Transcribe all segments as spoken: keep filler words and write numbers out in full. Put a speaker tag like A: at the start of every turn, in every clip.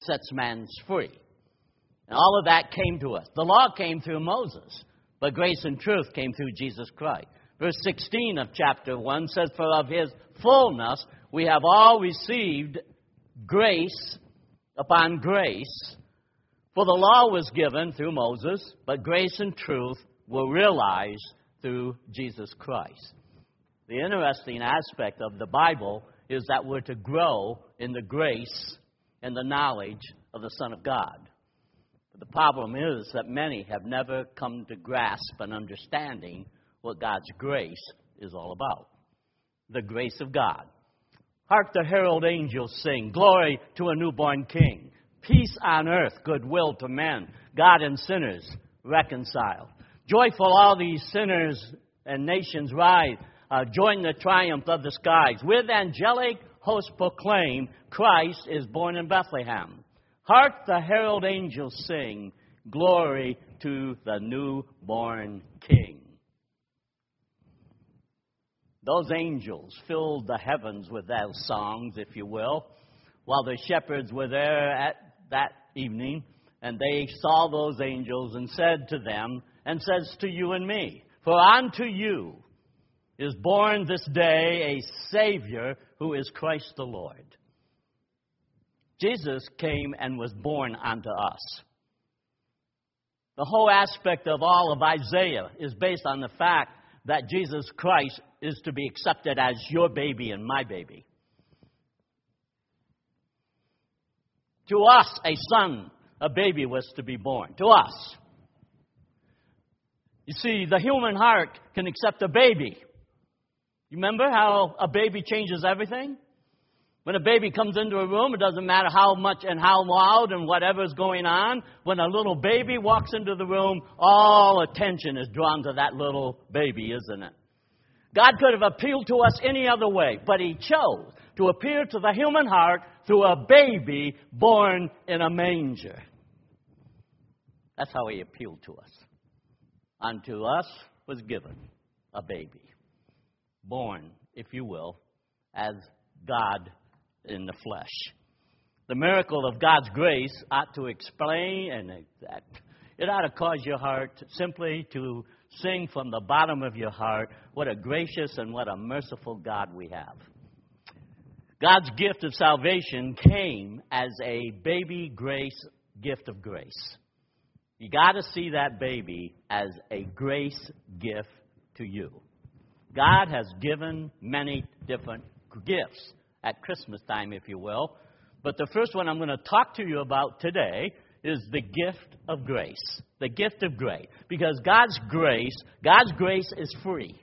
A: sets man free. And all of that came to us. The law came through Moses, but grace and truth came through Jesus Christ. Verse sixteen of chapter one says, for of his fullness we have all received grace upon grace. For the law was given through Moses, but grace and truth were realized through Jesus Christ. The interesting aspect of the Bible is that we're to grow in the grace and the knowledge of the Son of God. But the problem is that many have never come to grasp an understanding what God's grace is all about. The grace of God. Hark the herald angels sing, glory to a newborn King. Peace on earth, goodwill to men, God and sinners reconciled. Joyful all these sinners and nations rise, uh, join the triumph of the skies. With angelic hosts proclaim, Christ is born in Bethlehem. Hark the herald angels sing, glory to the newborn King. Those angels filled the heavens with those songs, if you will, while the shepherds were there at that evening, and they saw those angels and said to them, and says to you and me, for unto you is born this day a Savior who is Christ the Lord. Jesus came and was born unto us. The whole aspect of all of Isaiah is based on the fact that Jesus Christ is to be accepted as your baby and my baby. To us, a son, a baby was to be born. To us. You see, the human heart can accept a baby. You remember how a baby changes everything? When a baby comes into a room, it doesn't matter how much and how loud and whatever's going on. When a little baby walks into the room, all attention is drawn to that little baby, isn't it? God could have appealed to us any other way, but He chose to appeal to the human heart through a baby born in a manger. That's how He appealed to us. Unto us was given a baby, born, if you will, as God in the flesh. The miracle of God's grace ought to explain, and that it ought to cause your heart simply to sing from the bottom of your heart, what a gracious and what a merciful God we have. God's gift of salvation came as a baby grace, gift of grace. You got to see that baby as a grace gift to you. God has given many different gifts at Christmas time, if you will. But the first one I'm going to talk to you about today is the gift of grace. The gift of grace. Because God's grace, God's grace is free.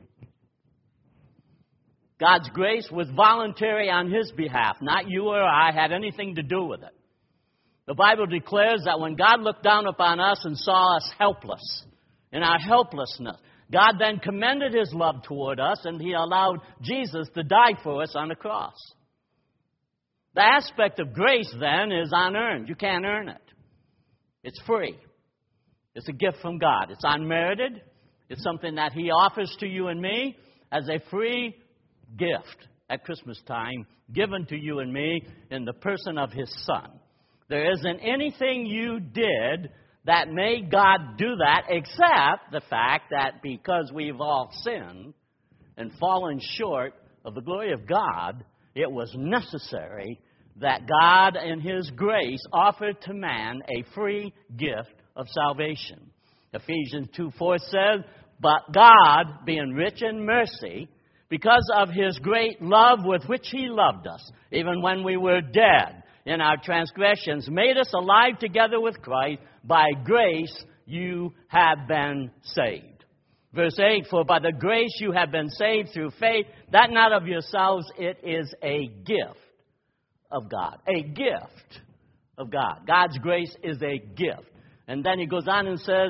A: God's grace was voluntary on His behalf. Not you or I had anything to do with it. The Bible declares that when God looked down upon us and saw us helpless, in our helplessness, God then commended His love toward us, and He allowed Jesus to die for us on the cross. The aspect of grace, then, is unearned. You can't earn it. It's free. It's a gift from God. It's unmerited. It's something that He offers to you and me as a free gift at Christmas time, given to you and me in the person of His Son. There isn't anything you did that made God do that, except the fact that because we've all sinned and fallen short of the glory of God, it was necessary that God in His grace offered to man a free gift of salvation. Ephesians two four says, but God, being rich in mercy, because of His great love with which He loved us, even when we were dead in our transgressions, made us alive together with Christ. By grace you have been saved. Verse eight, for by the grace you have been saved through faith, that not of yourselves, it is a gift of God. A gift of God. God's grace is a gift. And then he goes on and says,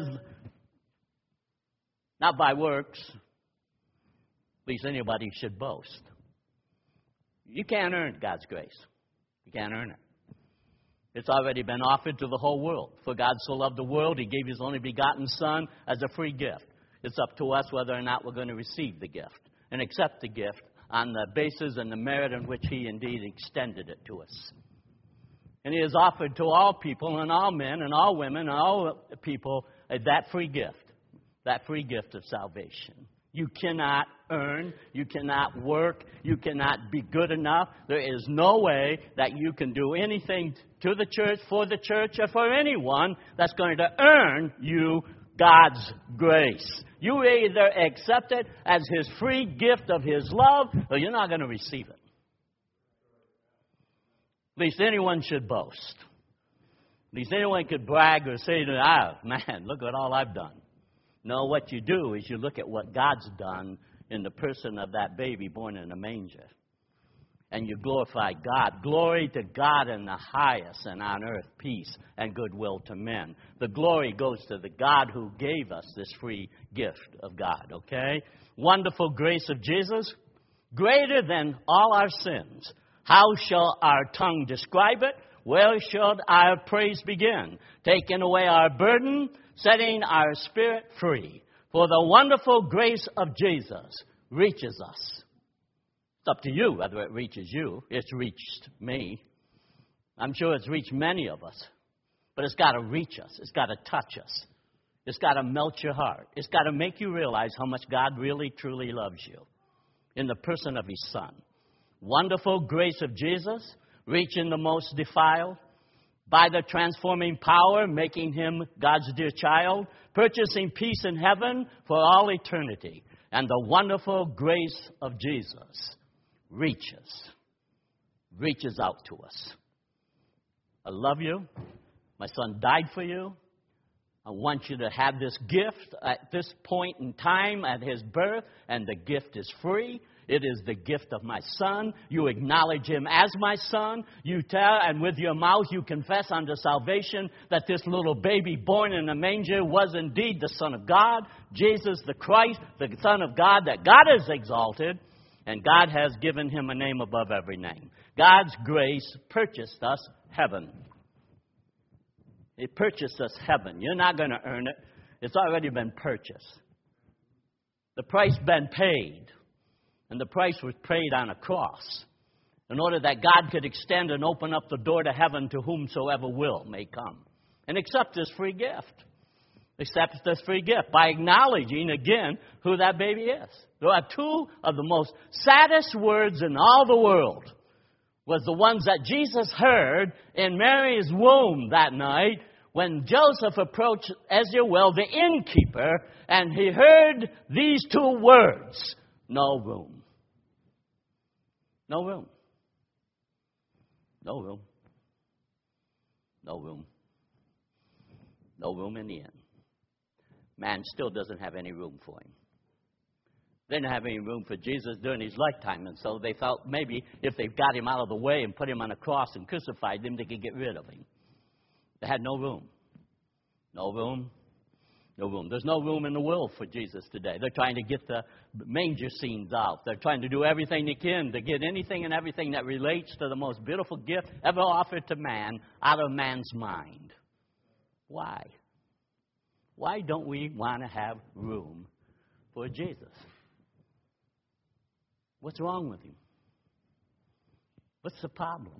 A: not by works, least anybody should boast. You can't earn God's grace. You can't earn it. It's already been offered to the whole world. For God so loved the world, He gave His only begotten Son as a free gift. It's up to us whether or not we're going to receive the gift and accept the gift on the basis and the merit in which He indeed extended it to us. And he has offered to all people and all men and all women and all people uh, that free gift, that free gift of salvation. You cannot earn, you cannot work, you cannot be good enough. There is no way that you can do anything to the church, for the church, or for anyone that's going to earn you God's grace. You either accept it as His free gift of His love, or you're not going to receive it. At least anyone should boast. At least anyone could brag or say, ah, man, look at all I've done. No, what you do is you look at what God's done in the person of that baby born in a manger. And you glorify God. Glory to God in the highest, and on earth peace and goodwill to men. The glory goes to the God who gave us this free gift of God, okay? Wonderful grace of Jesus, greater than all our sins. How shall our tongue describe it? Where shall our praise begin? Taking away our burden, setting our spirit free. For the wonderful grace of Jesus reaches us. It's up to you whether it reaches you. It's reached me. I'm sure it's reached many of us. But it's got to reach us. It's got to touch us. It's got to melt your heart. It's got to make you realize how much God really, truly loves you in the person of His Son. Wonderful grace of Jesus, reaching the most defiled, by the transforming power, making him God's dear child, purchasing peace in heaven for all eternity. And the wonderful grace of Jesus reaches, reaches out to us. I love you. My Son died for you. I want you to have this gift at this point in time at His birth, and the gift is free. It is the gift of my Son. You acknowledge Him as my Son. You tell, and with your mouth you confess unto salvation that this little baby born in a manger was indeed the Son of God, Jesus the Christ, the Son of God, that God has exalted, and God has given Him a name above every name. God's grace purchased us heaven. It purchased us heaven. You're not going to earn it. It's already been purchased. The price been paid. And the price was paid on a cross in order that God could extend and open up the door to heaven to whomsoever will may come. And accept this free gift. Accept this free gift by acknowledging again who that baby is. There are two of the most saddest words in all the world was the ones that Jesus heard in Mary's womb that night when Joseph approached, as you will, the innkeeper, and he heard these two words, no room. No room. No room. No room. No room in the inn. Man still doesn't have any room for him. They didn't have any room for Jesus during his lifetime, and so they felt maybe if they got him out of the way and put him on a cross and crucified him, they could get rid of him. They had no room. No room. No room. There's no room in the world for Jesus today. They're trying to get the manger scenes out. They're trying to do everything they can to get anything and everything that relates to the most beautiful gift ever offered to man out of man's mind. Why? Why don't we want to have room for Jesus? What's wrong with him? What's the problem?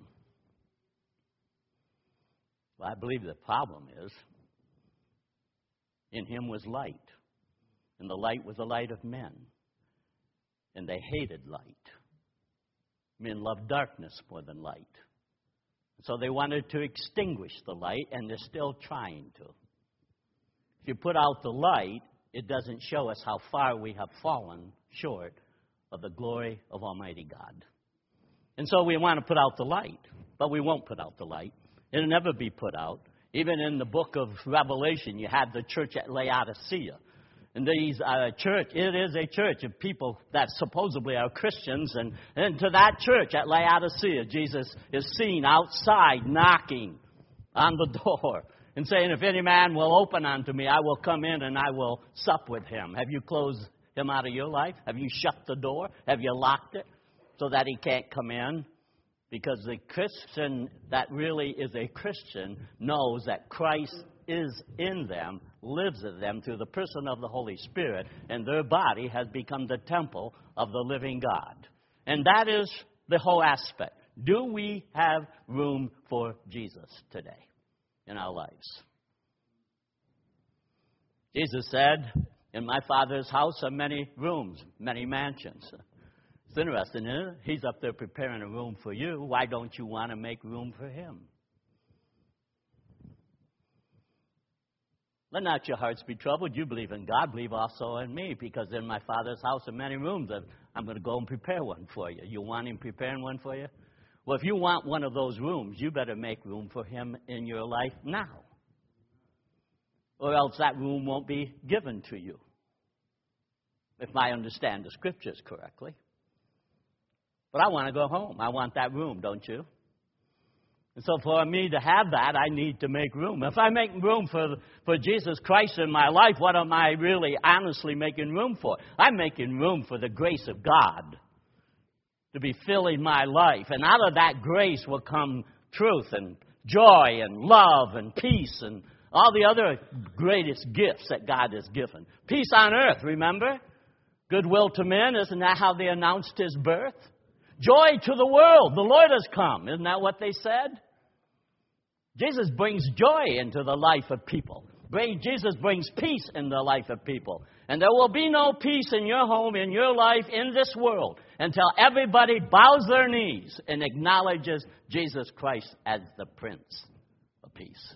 A: Well, I believe the problem is in him was light, and the light was the light of men, and they hated light. Men love darkness more than light. So they wanted to extinguish the light, and they're still trying to. If you put out the light, it doesn't show us how far we have fallen short of the glory of Almighty God. And so we want to put out the light, but we won't put out the light. It'll never be put out. Even in the book of Revelation, you have the church at Laodicea. And these are a church, it is a church of people that supposedly are Christians. And, and to that church at Laodicea, Jesus is seen outside knocking on the door and saying, if any man will open unto me, I will come in and I will sup with him. Have you closed him out of your life? Have you shut the door? Have you locked it so that he can't come in? Because the Christian that really is a Christian knows that Christ is in them, lives in them through the person of the Holy Spirit, and their body has become the temple of the living God. And that is the whole aspect. Do we have room for Jesus today in our lives? Jesus said, in my Father's house are many rooms, many mansions. It's interesting, isn't it? He's up there preparing a room for you. Why don't you want to make room for him? Let not your hearts be troubled. You believe in God, believe also in me, because in my Father's house are many rooms. I'm going to go and prepare one for you. You want him preparing one for you? Well, if you want one of those rooms, you better make room for him in your life now, or else that room won't be given to you, if I understand the Scriptures correctly. But I want to go home. I want that room, don't you? And so for me to have that, I need to make room. If I make room for, for Jesus Christ in my life, what am I really honestly making room for? I'm making room for the grace of God to be filling my life. And out of that grace will come truth and joy and love and peace and all the other greatest gifts that God has given. Peace on earth, remember? Goodwill to men, isn't that how they announced his birth? Joy to the world, the Lord has come. Isn't that what they said? Jesus brings joy into the life of people. Jesus brings peace in the life of people. And there will be no peace in your home, in your life, in this world, until everybody bows their knees and acknowledges Jesus Christ as the Prince of Peace.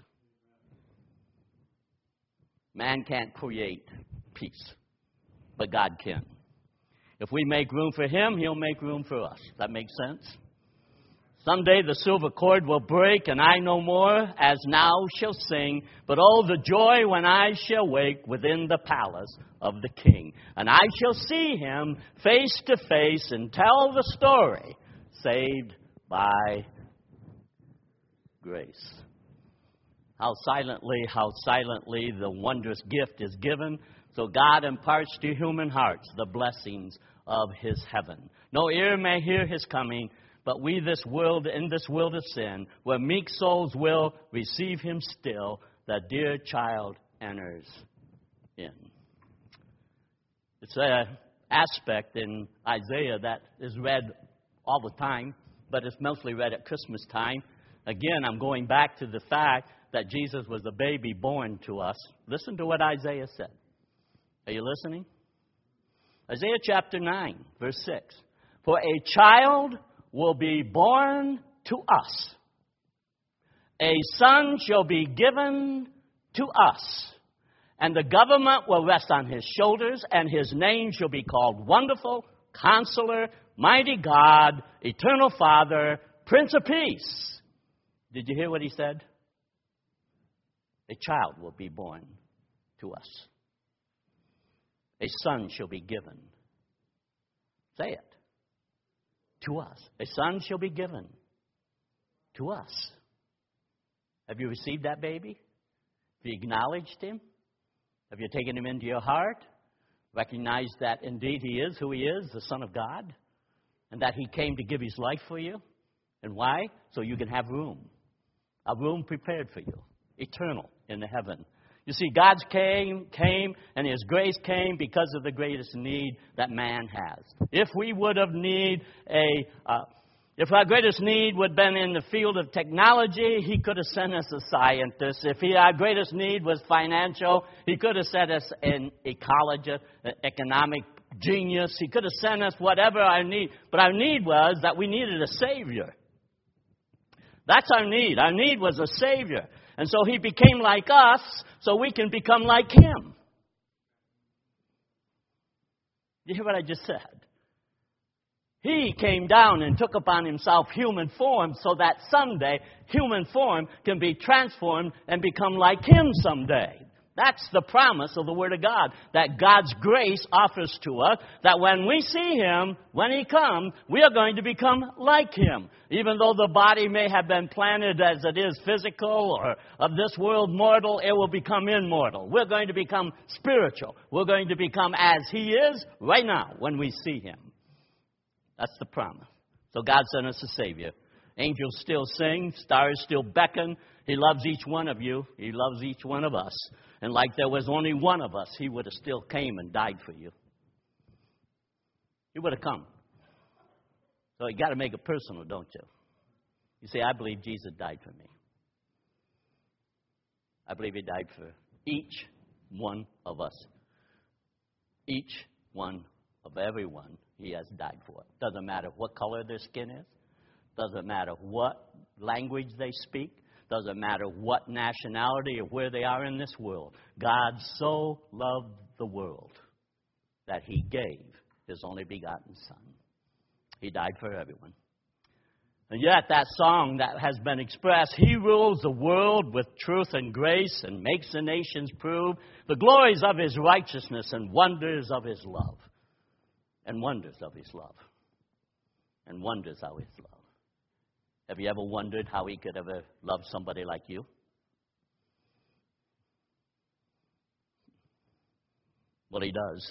A: Man can't create peace, but God can. If we make room for him, he'll make room for us. Does that make sense? Someday the silver cord will break, and I no more as now shall sing, but oh, the joy when I shall wake within the palace of the King. And I shall see him face to face and tell the story, saved by grace. How silently, how silently the wondrous gift is given. So God imparts to human hearts the blessings of his heaven. No ear may hear his coming, but we this world, in this world of sin, where meek souls will receive him still, the dear child enters in. It's an aspect in Isaiah that is read all the time, but it's mostly read at Christmas time. Again, I'm going back to the fact that Jesus was a baby born to us. Listen to what Isaiah said. Are you listening? Isaiah chapter nine, verse six. For a child will be born to us. A son shall be given to us. And the government will rest on his shoulders, and his name shall be called Wonderful, Counselor, Mighty God, Eternal Father, Prince of Peace. Did you hear what he said? A child will be born to us. A son shall be given. Say it. To us. A son shall be given to us. Have you received that baby? Have you acknowledged him? Have you taken him into your heart? Recognized that indeed he is who he is, the Son of God? And that he came to give his life for you? And why? So you can have room. A room prepared for you. Eternal in the heaven. You see, God came, came, and his grace came because of the greatest need that man has. If we would have need a, uh, if our greatest need would have been in the field of technology, he could have sent us a scientist. If he, our greatest need was financial, he could have sent us an ecologist, an economic genius. He could have sent us whatever our need. But our need was that we needed a Savior. That's our need. Our need was a Savior. And so he became like us so we can become like him. You hear what I just said? He came down and took upon himself human form so that someday human form can be transformed and become like him someday. That's the promise of the Word of God, that God's grace offers to us, that when we see him, when he comes, we are going to become like him. Even though the body may have been planted as it is physical or of this world mortal, it will become immortal. We're going to become spiritual. We're going to become as he is right now when we see him. That's the promise. So God sent us a Savior. Angels still sing. Stars still beckon. He loves each one of you. He loves each one of us. And like there was only one of us, he would have still came and died for you. He would have come. So you got to make it personal, don't you? You see, I believe Jesus died for me. I believe he died for each one of us. Each one of everyone he has died for. Doesn't matter what color their skin is. Doesn't matter what language they speak. Doesn't matter what nationality or where they are in this world. God so loved the world that he gave his only begotten Son. He died for everyone. And yet that song that has been expressed, he rules the world with truth and grace and makes the nations prove the glories of his righteousness and wonders of his love. And wonders of his love. And wonders of his love. Have you ever wondered how he could ever love somebody like you? Well, he does.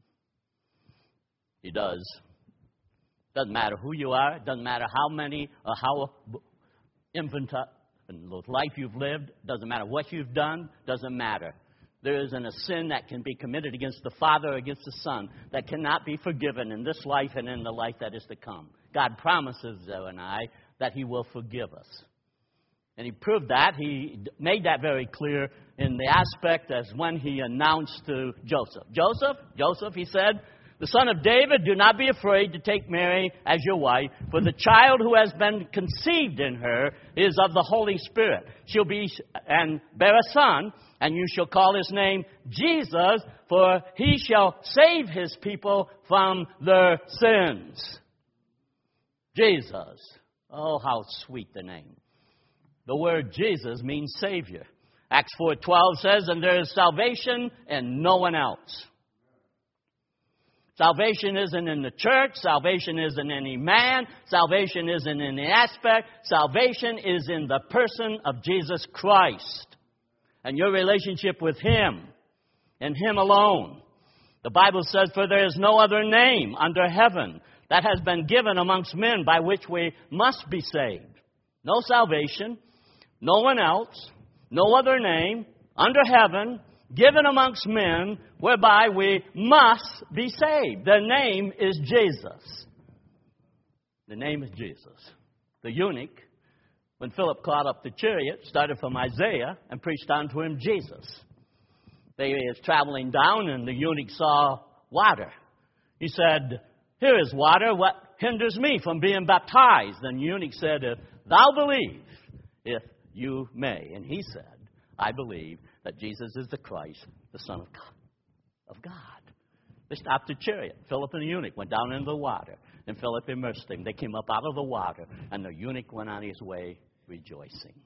A: He does. Doesn't matter who you are. It doesn't matter how many or how infant and life you've lived. Doesn't matter what you've done. Doesn't matter. There isn't a sin that can be committed against the Father or against the Son that cannot be forgiven in this life and in the life that is to come. God promises you and I that he will forgive us. And he proved that. He made that very clear in the aspect as when he announced to Joseph. Joseph, Joseph, he said, the son of David, do not be afraid to take Mary as your wife, for the child who has been conceived in her is of the Holy Spirit. She'll be and bear a son, and you shall call his name Jesus, for he shall save his people from their sins. Jesus. Oh, how sweet the name. The word Jesus means Savior. Acts four twelve says, and there is salvation in no one else. Salvation isn't in the church. Salvation isn't in any man. Salvation isn't in any aspect. Salvation is in the person of Jesus Christ and your relationship with him and him alone. The Bible says, for there is no other name under heaven that has been given amongst men by which we must be saved. No salvation, no one else, no other name under heaven given amongst men whereby we must be saved. The name is Jesus. The name is Jesus. The eunuch, when Philip caught up the chariot, started from Isaiah and preached unto him Jesus. They was traveling down and the eunuch saw water. He said, here is water. What hinders me from being baptized? And the eunuch said, if thou believe, if you may. And he said, I believe that Jesus is the Christ, the Son of God. Of God. They stopped the chariot. Philip and the eunuch went down into the water, and Philip immersed him. They came up out of the water, and the eunuch went on his way rejoicing.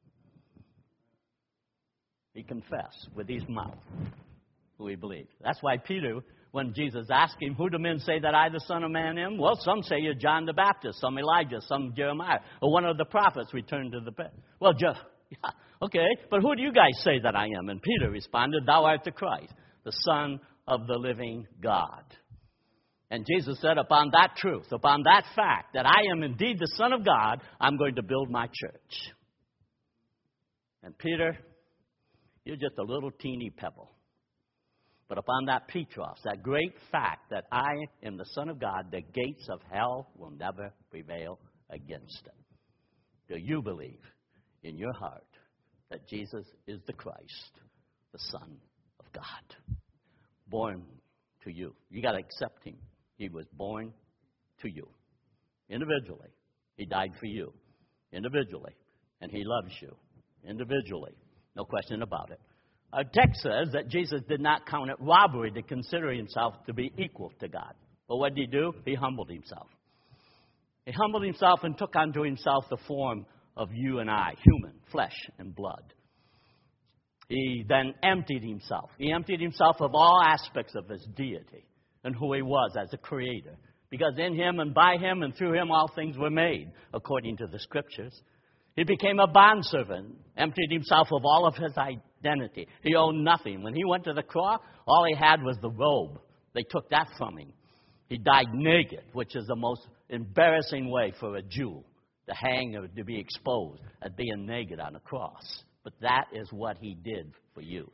A: He confessed with his mouth who he believed. That's why Peter, when Jesus asked him, who do men say that I, the Son of Man, am? Well, some say you're John the Baptist, some Elijah, some Jeremiah, or one of the prophets returned to the bed. Well, just, yeah, okay, but who do you guys say that I am? And Peter responded, thou art the Christ, the Son of the living God. And Jesus said, upon that truth, upon that fact, that I am indeed the Son of God, I'm going to build my church. And Peter, you're just a little teeny pebble. But upon that Petros, that great fact that I am the Son of God, the gates of hell will never prevail against it. Do you believe in your heart that Jesus is the Christ, the Son of God? Born to you. You got to accept him. He was born to you. Individually. He died for you. Individually. And he loves you. Individually. No question about it. Our text says that Jesus did not count it robbery to consider himself to be equal to God. But what did he do? He humbled himself. He humbled himself and took unto himself the form of you and I, human, flesh and blood. He then emptied himself. He emptied himself of all aspects of his deity and who he was as a creator. Because in him and by him and through him all things were made, according to the scriptures. He became a bondservant, emptied himself of all of his identity. He owned nothing. When he went to the cross, all he had was the robe. They took that from him. He died naked, which is the most embarrassing way for a Jew to hang or to be exposed as being naked on a cross. But that is what he did for you.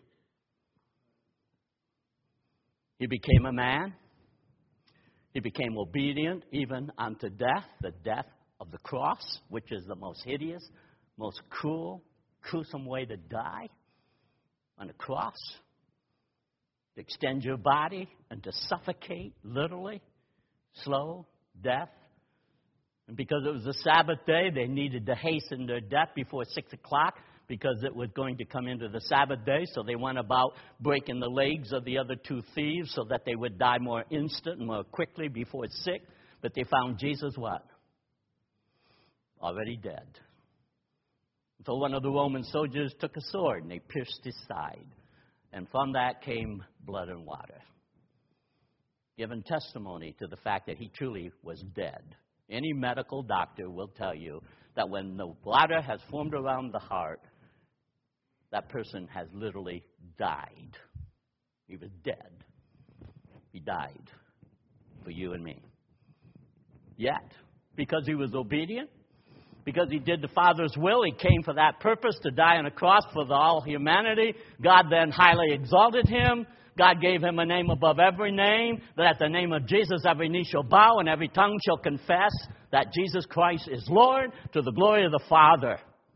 A: He became a man. He became obedient even unto death, the death of the cross, which is the most hideous, most cruel, gruesome way to die on a cross, to extend your body and to suffocate, literally, slow death. And because it was a Sabbath day, they needed to hasten their death before six o'clock because it was going to come into the Sabbath day. So they went about breaking the legs of the other two thieves so that they would die more instant and more quickly before six. But they found Jesus what? Already dead. So one of the Roman soldiers took a sword and they pierced his side. And from that came blood and water, giving testimony to the fact that he truly was dead. Any medical doctor will tell you that when the water has formed around the heart, that person has literally died. He was dead. He died for you and me. Yet, because he was obedient, because he did the Father's will, he came for that purpose, to die on a cross for the all humanity. God then highly exalted him. God gave him a name above every name, that at the name of Jesus every knee shall bow and every tongue shall confess that Jesus Christ is Lord, to the glory of the Father.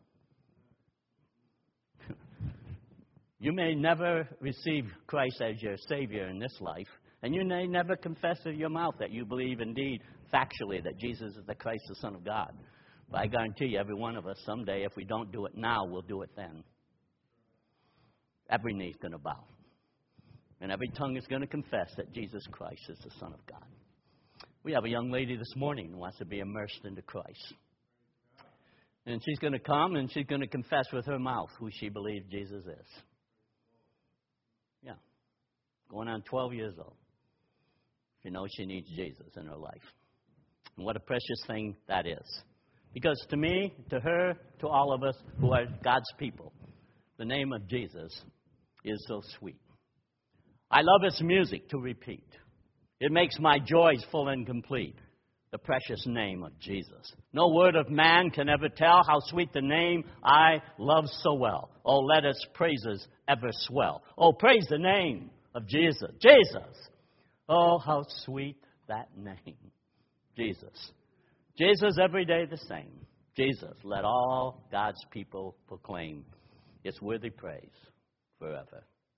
A: You may never receive Christ as your Savior in this life, and you may never confess with your mouth that you believe indeed, factually, that Jesus is the Christ, the Son of God. But I guarantee you, every one of us, someday, if we don't do it now, we'll do it then. Every knee is going to bow. And every tongue is going to confess that Jesus Christ is the Son of God. We have a young lady this morning who wants to be immersed into Christ. And she's going to come and she's going to confess with her mouth who she believes Jesus is. Yeah. Going on twelve years old. She knows she needs Jesus in her life. And what a precious thing that is. Because to me, to her, to all of us who are God's people, the name of Jesus is so sweet. I love its music to repeat. It makes my joys full and complete. The precious name of Jesus. No word of man can ever tell how sweet the name I love so well. Oh, let its praises ever swell. Oh, praise the name of Jesus. Jesus. Oh, how sweet that name. Jesus. Jesus every day the same. Jesus, let all God's people proclaim its worthy praise forever.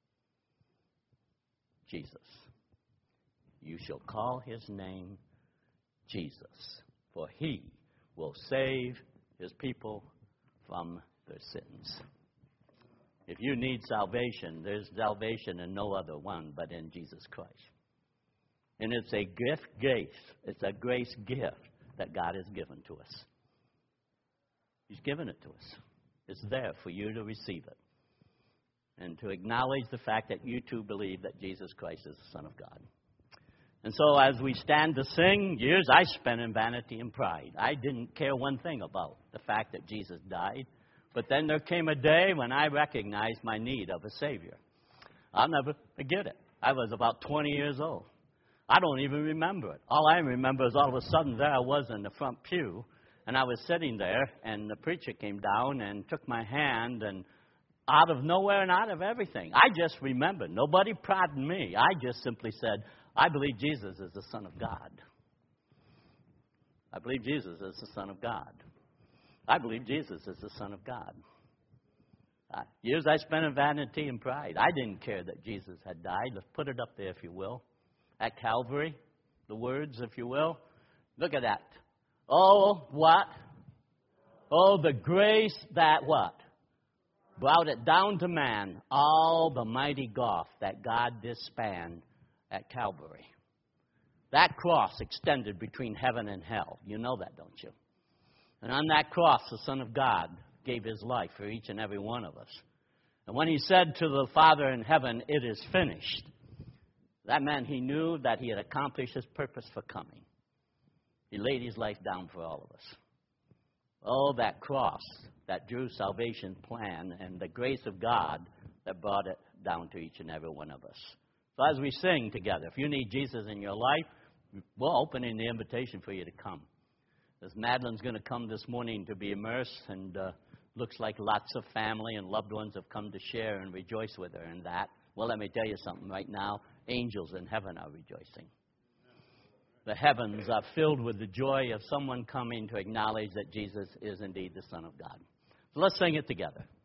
A: Jesus. You shall call his name Jesus, for he will save his people from their sins. If you need salvation, there's salvation in no other one but in Jesus Christ. And it's a gift, grace. It's a grace gift that God has given to us. He's given it to us. It's there for you to receive it. And to acknowledge the fact that you too believe that Jesus Christ is the Son of God. And so as we stand to sing, years I spent in vanity and pride. I didn't care one thing about the fact that Jesus died. But then there came a day when I recognized my need of a Savior. I'll never forget it. I was about twenty years old. I don't even remember it. All I remember is all of a sudden there I was in the front pew, and I was sitting there, and the preacher came down and took my hand, and out of nowhere and out of everything, I just remembered. Nobody prodded me. I just simply said, I believe Jesus is the Son of God. I believe Jesus is the Son of God. I believe Jesus is the Son of God. Uh, years I spent in vanity and pride. I didn't care that Jesus had died. Let's put it up there, if you will. At Calvary, the words, if you will. Look at that. Oh, what? Oh, the grace that what? Brought it down to man, all the mighty gulf that God did span at Calvary. That cross extended between heaven and hell. You know that, don't you? And on that cross, the Son of God gave his life for each and every one of us. And when he said to the Father in heaven, it is finished, that meant he knew that he had accomplished his purpose for coming. He laid his life down for all of us. Oh, that cross that drew salvation plan and the grace of God that brought it down to each and every one of us. So as we sing together, if you need Jesus in your life, we're opening the invitation for you to come. As Madeline's going to come this morning to be immersed, and uh, looks like lots of family and loved ones have come to share and rejoice with her in that. Well, let me tell you something right now. Angels in heaven are rejoicing. the heavens are filled with the joy of someone coming to acknowledge that Jesus is indeed the Son of God. So let's sing it together.